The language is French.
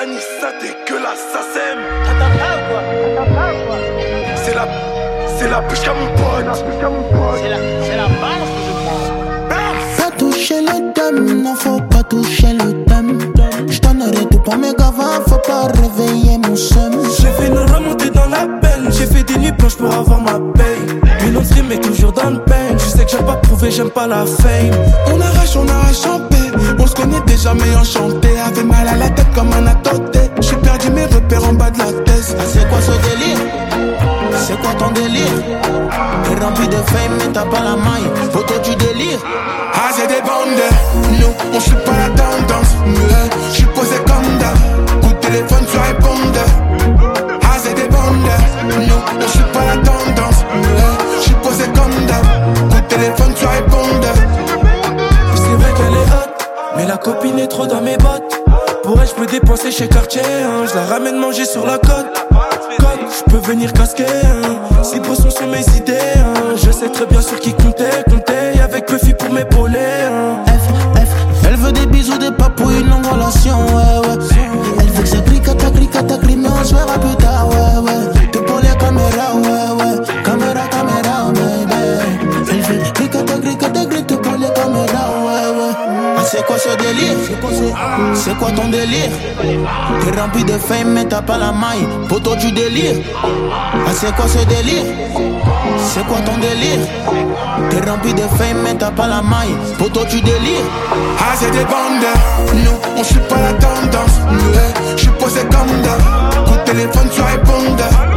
Anissa, dégueulasse, ça sème. T'as pas ou quoi? C'est la bûche à mon pote. C'est la balance que je prends. Pas toucher le thème, non faut pas toucher le thème. J'donnerai tout pour mes gavins, faut pas réveiller mon seum. J'ai fait une remontée dans la peine, j'ai fait des nuits blanches pour avoir ma paye. Une autre rime est toujours dans le pain, tu sais que j'aime pas prouver, j'aime pas la fame. On arrache en paix, on se connaît déjà mais enchanté. Avait mal à la tête comme un atoté, j'ai perdu mes repères en bas de la tête. Ah, c'est quoi ce délire? C'est quoi ton délire? T'es rempli de fame mais t'as pas la maille, photo du délire. Ah c'est des bandes, nous on suit pas la tendance. J'suis posé comme d'hab, coup de téléphone tu réponds. Ah c'est des bandes, nous on suit pas la tendance. J'suis posé comme d'hab, coup de téléphone tu réponds. C'est vrai qu'elle est hot, mais la copine est trop dans mes bottes. Pour elle j'peux dépenser chez Cartier, hein. J'la ramène manger sur la côte. J'peux venir casquer, hein. Si beaux sont mes idées, hein. Je sais très bien sur qui compter. Avec Puffy pour m'épauler, hein. Elle veut des bisous, des papouilles, une longue relation, ouais. Elle veut que ça crie, mais on se verra plus tard, ouais. Tout pour les caméras, ouais. Caméra, baby. Elle veut crie, tout pour les caméras, ouais. Ah, c'est quoi ce délire? C'est quoi ton délire? T'es rempli de fame, mais t'as pas la maille, poto du délire. Ah, c'est quoi ce délire? C'est quoi ton délire? T'es rempli de fame mais t'as pas la maille, poto du délire. Ah c'est des bandes, nous on suit pas la tendance. J'suis posé comme d'hab, coup de téléphone tu réponds.